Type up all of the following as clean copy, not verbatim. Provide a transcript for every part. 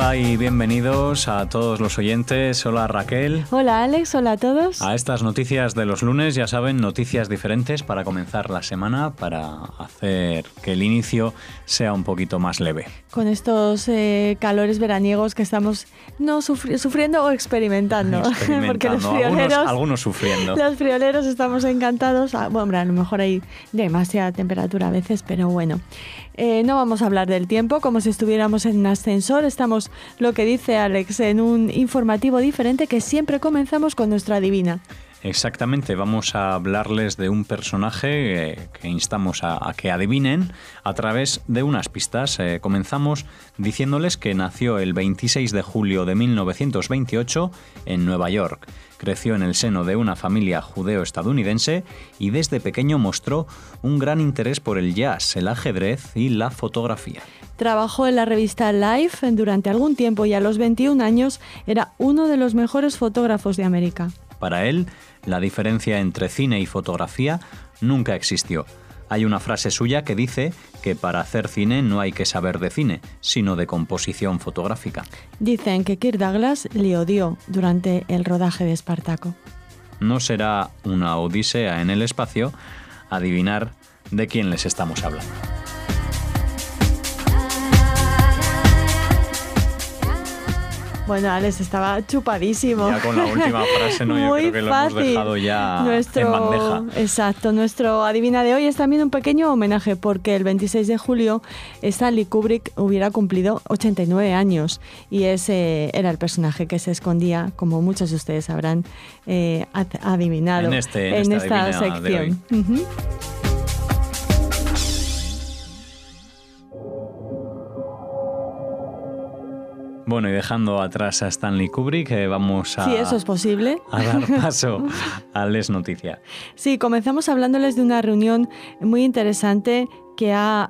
Hola y bienvenidos a todos los oyentes. Hola Raquel. Hola Alex, hola a todos. A estas noticias de los lunes, ya saben, noticias diferentes para comenzar la semana, para hacer que el inicio sea un poquito más leve. Con estos calores veraniegos que estamos sufriendo o experimentando. Porque los frioleros, algunos sufriendo. Los frioleros estamos encantados. Bueno, a lo mejor hay demasiada temperatura a veces, pero bueno. No vamos a hablar del tiempo como si estuviéramos en un ascensor. Estamos, lo que dice Alex, en un informativo diferente que siempre comenzamos con nuestra adivina. Exactamente, vamos a hablarles de un personaje que instamos a que adivinen a través de unas pistas. Comenzamos diciéndoles que nació el 26 de julio de 1928 en Nueva York. Creció en el seno de una familia judeo-estadounidense y desde pequeño mostró un gran interés por el jazz, el ajedrez y la fotografía. Trabajó en la revista Life durante algún tiempo y a los 21 años era uno de los mejores fotógrafos de América. Para él, la diferencia entre cine y fotografía nunca existió. Hay una frase suya que dice que para hacer cine no hay que saber de cine, sino de composición fotográfica. Dicen que Kirk Douglas le odió durante el rodaje de Espartaco. No será una odisea en el espacio adivinar de quién les estamos hablando. Bueno, Alex estaba chupadísimo. Ya con la última frase, ¿no? Yo creo que lo hemos dejado ya en bandeja. Exacto. Nuestro adivina de hoy es también un pequeño homenaje porque el 26 de julio Stanley Kubrick hubiera cumplido 89 años y ese era el personaje que se escondía, como muchos de ustedes habrán adivinado en esta sección. Bueno, y dejando atrás a Stanley Kubrick, vamos a... Sí, eso es posible. A dar paso a Les Noticias. Sí, comenzamos hablándoles de una reunión muy interesante que ha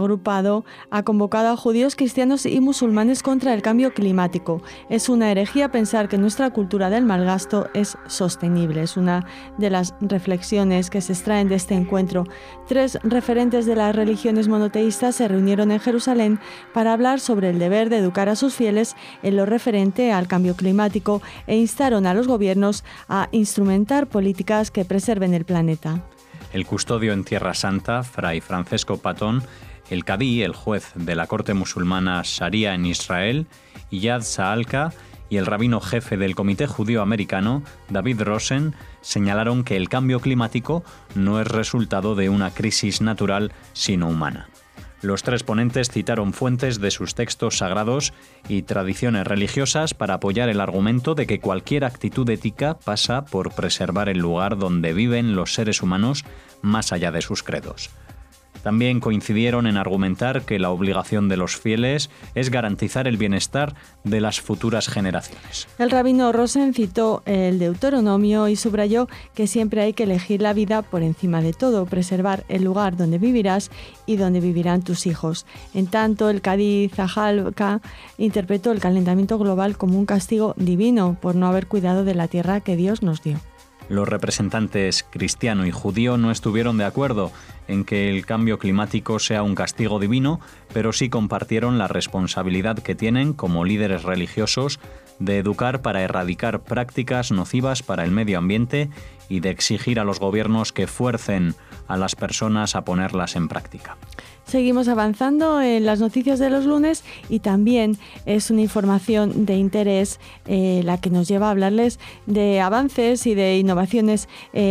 convocado a judíos, cristianos y musulmanes contra el cambio climático. Es una herejía pensar que nuestra cultura del mal gasto es sostenible. Es una de las reflexiones que se extraen de este encuentro. 3 referentes de las religiones monoteístas se reunieron en Jerusalén para hablar sobre el deber de educar a sus fieles en lo referente al cambio climático e instaron a los gobiernos a instrumentar políticas que preserven el planeta. El custodio en Tierra Santa, Fray Francesco Patton, el Kadí, el juez de la corte musulmana Sharia en Israel, Iyad Saalka y el rabino jefe del Comité Judío Americano, David Rosen, señalaron que el cambio climático no es resultado de una crisis natural, sino humana. Los 3 ponentes citaron fuentes de sus textos sagrados y tradiciones religiosas para apoyar el argumento de que cualquier actitud ética pasa por preservar el lugar donde viven los seres humanos más allá de sus credos. También coincidieron en argumentar que la obligación de los fieles es garantizar el bienestar de las futuras generaciones. El rabino Rosen citó el Deuteronomio y subrayó que siempre hay que elegir la vida por encima de todo, preservar el lugar donde vivirás y donde vivirán tus hijos. En tanto, el Kadí Zahalka interpretó el calentamiento global como un castigo divino por no haber cuidado de la tierra que Dios nos dio. Los representantes cristiano y judío no estuvieron de acuerdo en que el cambio climático sea un castigo divino, pero sí compartieron la responsabilidad que tienen como líderes religiosos de educar para erradicar prácticas nocivas para el medio ambiente y de exigir a los gobiernos que fuercen a las personas a ponerlas en práctica. Seguimos avanzando en las noticias de los lunes y también es una información de interés la que nos lleva a hablarles de avances y de innovaciones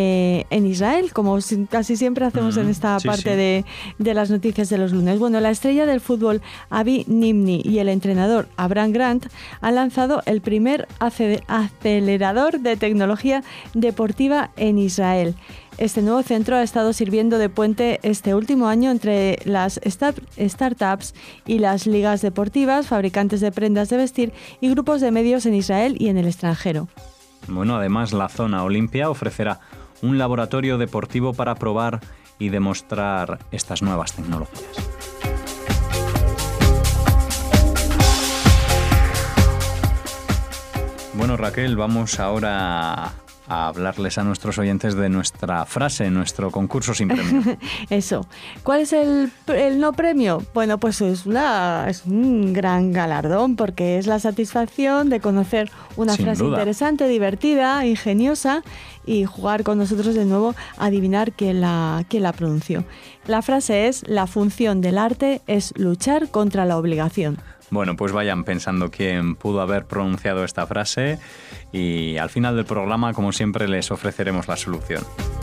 en Israel, como casi siempre hacemos en esta parte de las noticias de los lunes. Bueno, la estrella del fútbol Avi Nimni y el entrenador Abraham Grant han lanzado el primer acelerador de tecnología deportiva en Israel. Este nuevo centro ha estado sirviendo de puente este último año entre las startups y las ligas deportivas, fabricantes de prendas de vestir y grupos de medios en Israel y en el extranjero. Bueno, además la zona Olimpia ofrecerá un laboratorio deportivo para probar y demostrar estas nuevas tecnologías. Bueno, Raquel, vamos ahora a hablarles a nuestros oyentes de nuestra frase, nuestro concurso sin premio. Eso. ¿Cuál es el no premio? Bueno, pues es un gran galardón porque es la satisfacción de conocer una Sin frase duda. interesante, divertida, ingeniosa y jugar con nosotros de nuevo a adivinar quién la pronunció. La frase es: la función del arte es luchar contra la obligación. Bueno, pues vayan pensando quién pudo haber pronunciado esta frase y al final del programa, como siempre, les ofreceremos la solución.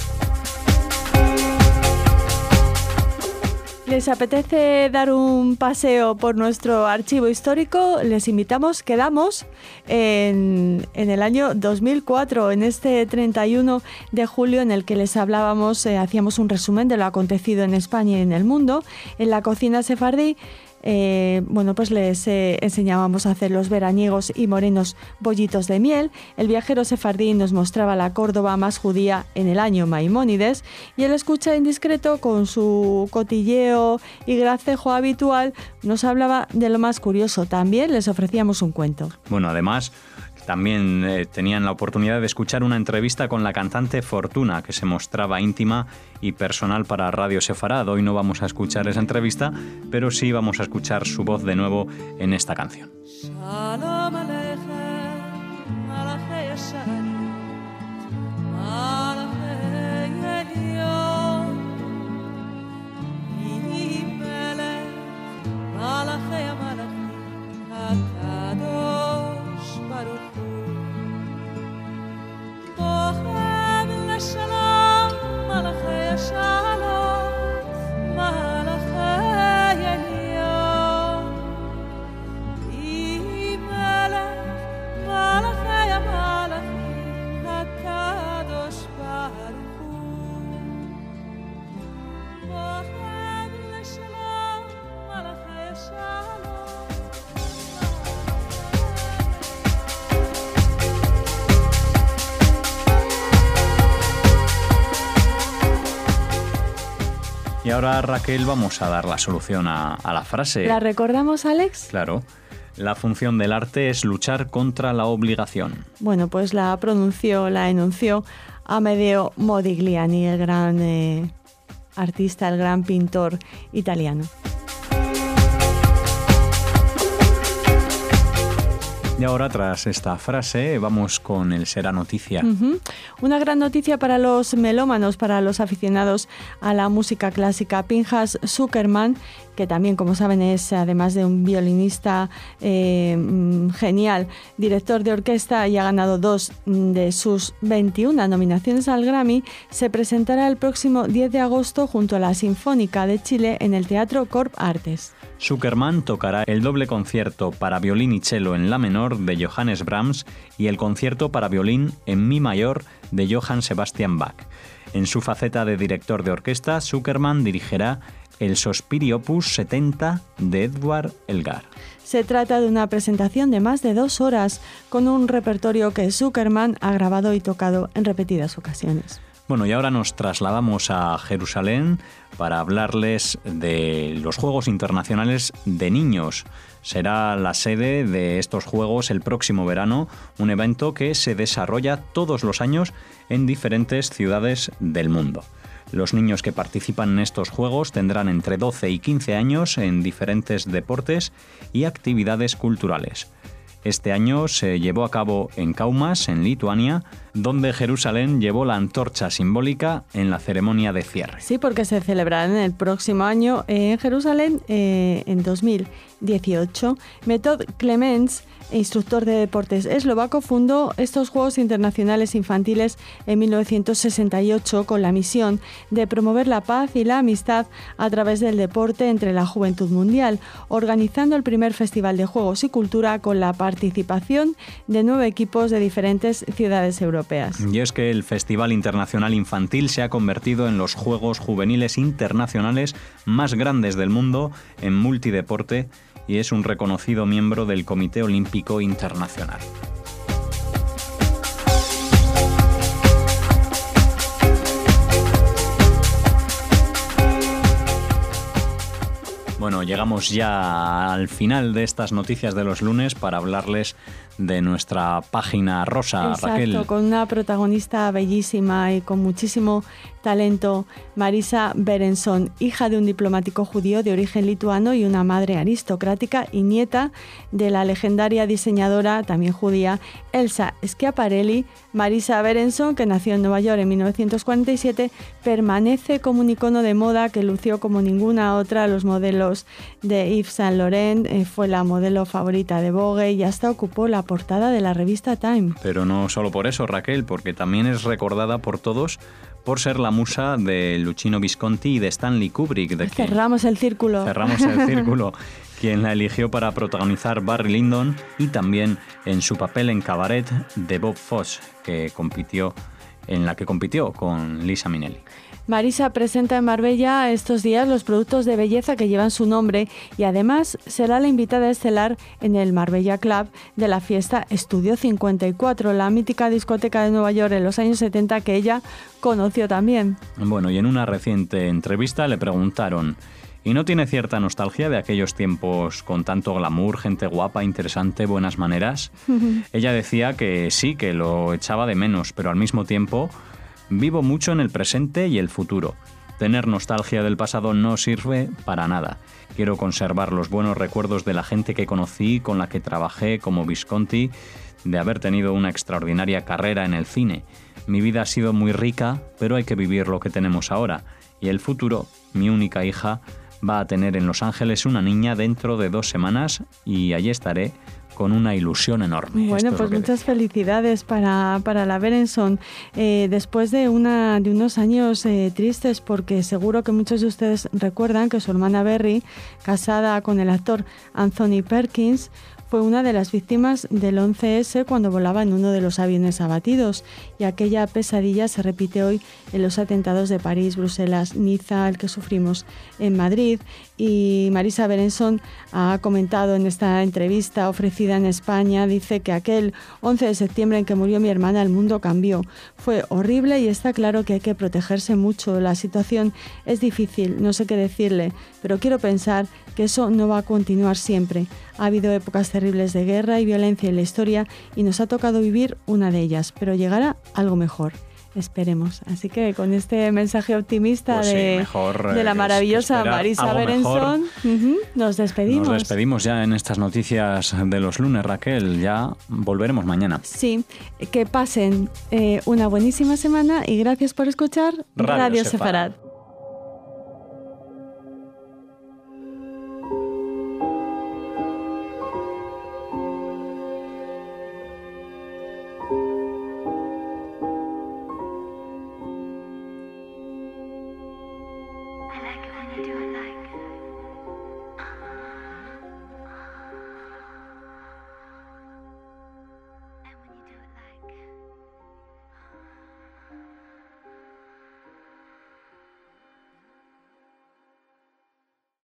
¿Les apetece dar un paseo por nuestro archivo histórico? Les invitamos, quedamos en el año 2004, en este 31 de julio en el que les hablábamos, hacíamos un resumen de lo acontecido en España y en el mundo, en la cocina sefardí. Pues les enseñábamos a hacer los veraniegos y morenos bollitos de miel. El viajero sefardí nos mostraba la Córdoba más judía en el año Maimónides, y el escucha indiscreto, con su cotilleo y gracejo habitual, nos hablaba de lo más curioso. También les ofrecíamos un cuento. Bueno, además, también tenían la oportunidad de escuchar una entrevista con la cantante Fortuna, que se mostraba íntima y personal para Radio Sefarad. Hoy no vamos a escuchar esa entrevista, pero sí vamos a escuchar su voz de nuevo en esta canción. Shalom Aleichem, Malachei Yesharim, Malachei Elyon, Melech, Malachei HaMalachim, HaKadosh Baruch Hu, Bochem LeShalom, Malachei Shalom, Malachei Elyon, Melech, Malachei HaMalachim, HaKadosh Baruch Hu, Bochem LeShalom, Malachei Shalom. Y ahora, Raquel, vamos a dar la solución a la frase. ¿La recordamos, Alex? Claro. La función del arte es luchar contra la obligación. Bueno, pues la enunció Amedeo Modigliani, el gran artista, el gran pintor italiano. Y ahora, tras esta frase, vamos con el Será Noticia. Una gran noticia para los melómanos, para los aficionados a la música clásica. Pinchas Zuckerman, que también, como saben, es, además de un violinista genial, director de orquesta y ha ganado 2 de sus 21 nominaciones al Grammy, se presentará el próximo 10 de agosto junto a la Sinfónica de Chile en el Teatro Corp Artes. Zuckerman tocará el doble concierto para violín y cello en la menor de Johannes Brahms y el concierto para violín en mi mayor de Johann Sebastian Bach. En su faceta de director de orquesta, Zuckerman dirigirá el Sospiri Opus 70 de Edvard Elgar. Se trata de una presentación de más de 2 horas, con un repertorio que Zuckerman ha grabado y tocado en repetidas ocasiones. Bueno, y ahora nos trasladamos a Jerusalén para hablarles de los Juegos Internacionales de Niños. Será la sede de estos Juegos el próximo verano, un evento que se desarrolla todos los años en diferentes ciudades del mundo. Los niños que participan en estos Juegos tendrán entre 12 y 15 años en diferentes deportes y actividades culturales. Este año se llevó a cabo en Kaunas, en Lituania, donde Jerusalén llevó la antorcha simbólica en la ceremonia de cierre. Sí, porque se celebrarán el próximo año en Jerusalén, en 2018. Metod Clemens, instructor de deportes eslovaco, fundó estos Juegos Internacionales Infantiles en 1968 con la misión de promover la paz y la amistad a través del deporte entre la juventud mundial, organizando el primer Festival de Juegos y Cultura con la participación de 9 equipos de diferentes ciudades europeas. Y es que el Festival Internacional Infantil se ha convertido en los Juegos Juveniles Internacionales más grandes del mundo en multideporte y es un reconocido miembro del Comité Olímpico Internacional. Bueno, y llegamos ya al final de estas noticias de los lunes para hablarles de nuestra página rosa, Exacto, Raquel. con una protagonista bellísima y con muchísimo talento, Marisa Berenson, hija de un diplomático judío de origen lituano y una madre aristocrática y nieta de la legendaria diseñadora, también judía, Elsa Schiaparelli. Marisa Berenson, que nació en Nueva York en 1947, permanece como un icono de moda que lució como ninguna otra los modelos de Yves Saint Laurent, fue la modelo favorita de Vogue y hasta ocupó la portada de la revista Time. Pero no solo por eso, Raquel, porque también es recordada por todos por ser la musa de Luchino Visconti y de Stanley Kubrick. Cerramos el círculo. Cerramos el círculo. Quien la eligió para protagonizar Barry Lyndon y también en su papel en Cabaret de Bob Fosse, en la que compitió con Lisa Minnelli. Marisa presenta en Marbella estos días los productos de belleza que llevan su nombre y además será la invitada estelar en el Marbella Club de la fiesta Estudio 54, la mítica discoteca de Nueva York en los años 70 que ella conoció también. Bueno, y en una reciente entrevista le preguntaron: ¿y no tiene cierta nostalgia de aquellos tiempos con tanto glamour, gente guapa, interesante, buenas maneras? Ella decía que sí, que lo echaba de menos, pero al mismo tiempo vivo mucho en el presente y el futuro. Tener nostalgia del pasado no sirve para nada. Quiero conservar los buenos recuerdos de la gente que conocí, con la que trabajé, como Visconti, de haber tenido una extraordinaria carrera en el cine. Mi vida ha sido muy rica, pero hay que vivir lo que tenemos ahora. Y el futuro, mi única hija, va a tener en Los Ángeles una niña dentro de 2 semanas y allí estaré con una ilusión enorme. Bueno, pues muchas felicidades para la Berenson. Después de unos años tristes, porque seguro que muchos de ustedes recuerdan que su hermana Berry, casada con el actor Anthony Perkins, fue una de las víctimas del 11S cuando volaba en uno de los aviones abatidos, y aquella pesadilla se repite hoy en los atentados de París, Bruselas, Niza, el que sufrimos en Madrid. Y Marisa Berenson ha comentado en esta entrevista ofrecida en España, dice que aquel 11 de septiembre en que murió mi hermana, el mundo cambió. Fue horrible y está claro que hay que protegerse mucho. La situación es difícil, no sé qué decirle, pero quiero pensar que eso no va a continuar siempre. Ha habido épocas terribles de guerra y violencia en la historia y nos ha tocado vivir una de ellas, pero llegará algo mejor. Esperemos. Así que con este mensaje optimista pues de la maravillosa Marisa Berenson, nos despedimos. Nos despedimos ya en estas noticias de los lunes, Raquel. Ya volveremos mañana. Sí, que pasen una buenísima semana y gracias por escuchar Radio Sefarad.